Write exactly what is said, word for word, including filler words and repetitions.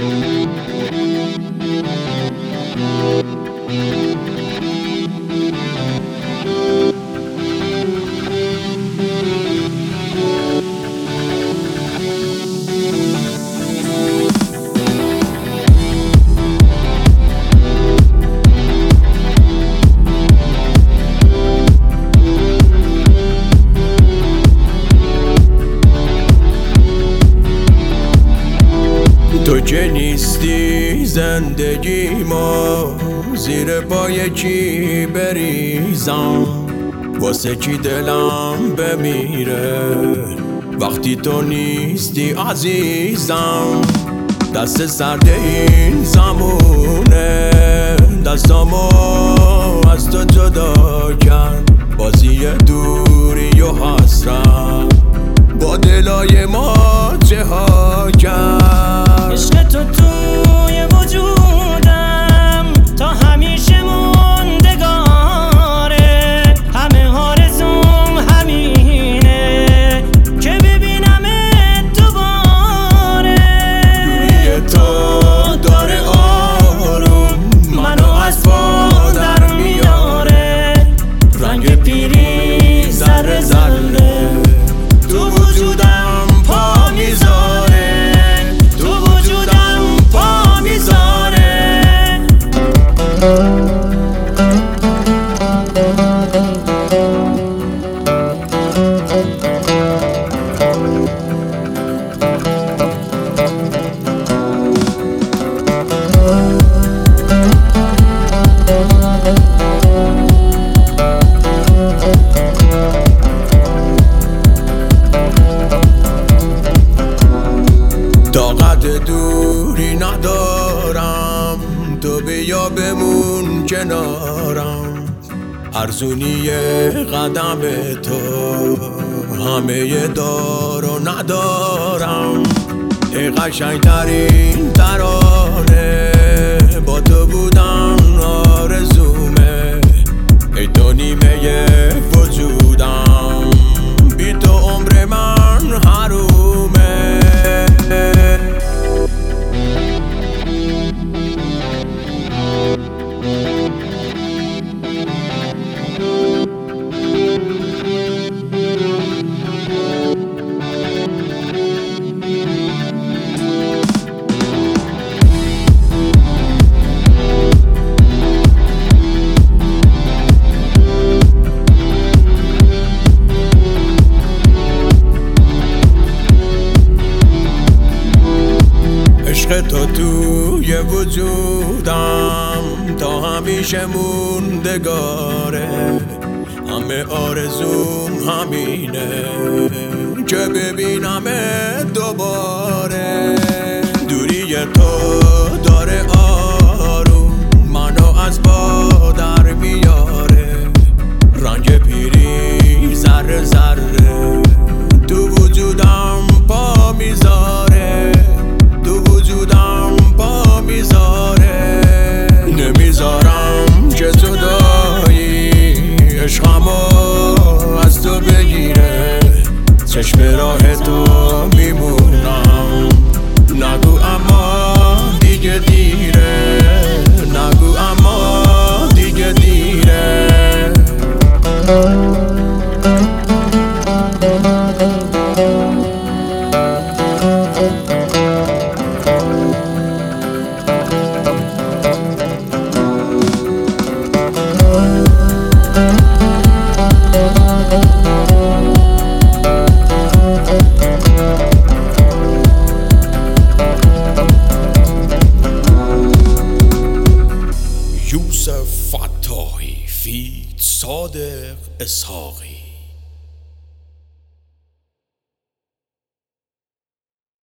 تو که نیستی زندگی ما زیر پای کی بریزم، واسه کی دلم بمیره وقتی تو نیستی عزیزم. دست سرد این زمونه دستامو از تو جدا کرد، بازی دوری و حسرت با دلای ما چه ها کرد. عشق تو توی وجودم تا همیشه موندگاره، همه آرزوم همینه که ببینمت دوباره. دوری تو داره آروم منو از پا در میاره، رنگ پیری ذره ذره تو وجودم پا میذاره، تو وجودم پا میذاره. طاقت دوری ندارم، تو بیا بمون کنارم. ارزونی قدم تو همه دار و ندارم. ای قشنگترین ترانه با تو بودن آرزومه، ای تو نیمه وجودم بی تو عمر من حرومه. عشق تو توی وجودم تا همیشه موندگاره، همه آرزوم همینه که ببینمت دوباره. دوری تو داره آروم منو از پا در میاره، رنگ پیری ذره ذره تو وجودم پا میذاره، تو وجودم پا میذاره. نمیذارم که جدایی عشقمو از تو بگیره، چشم راه تو میمونم. نگو اما دیگه دیره، نگو اما دیگه دیره. یوسف فتاحی فیت صادق اسحاقی.